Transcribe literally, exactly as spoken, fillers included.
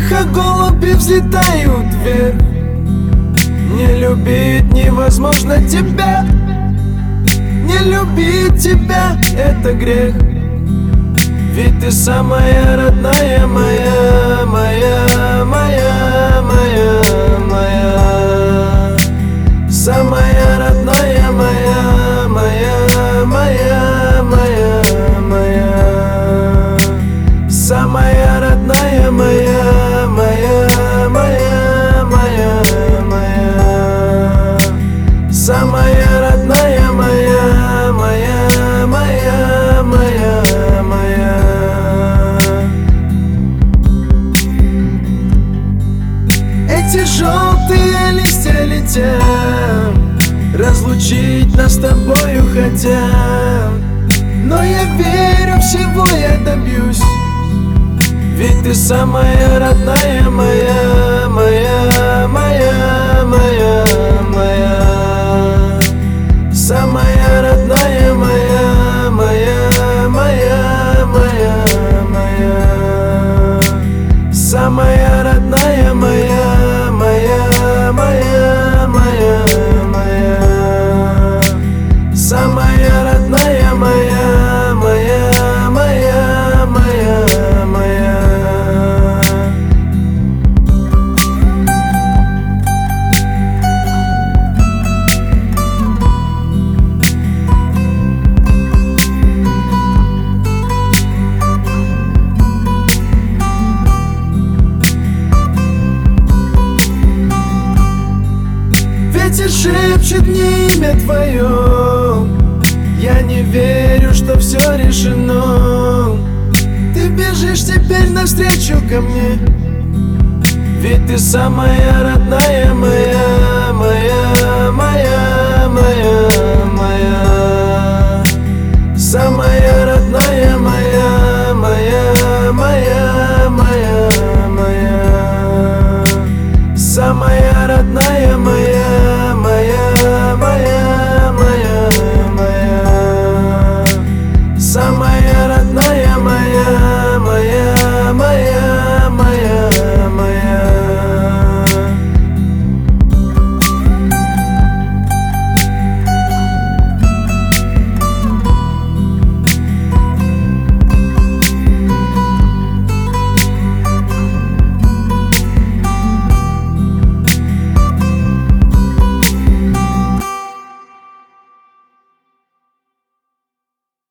Тихо голуби взлетают вверх. Не любить невозможно тебя, не любить тебя — это грех. Ведь ты самая родная моя, моя, моя, моя, моя. Самая родная моя, моя, моя, моя, моя. Самая родная моя, моя, моя, моя, моя. Самая родная моя, моя, моя, моя, моя. Эти желтые листья летят, разлучить нас с тобою хотят. Но я верю, всего я добьюсь. Ведь ты самая родная моя, моя, моя, моя, моя. Самая родная моя, моя, моя, моя, моя. Самая родная моя, моя, моя, моя, моя. Самая родная моя, моя, моя, моя, моя. Ветер шепчет мне имя твое. Я не верю, что все решено. Ты бежишь теперь навстречу ко мне. Ведь ты самая родная моя, моя, моя, моя.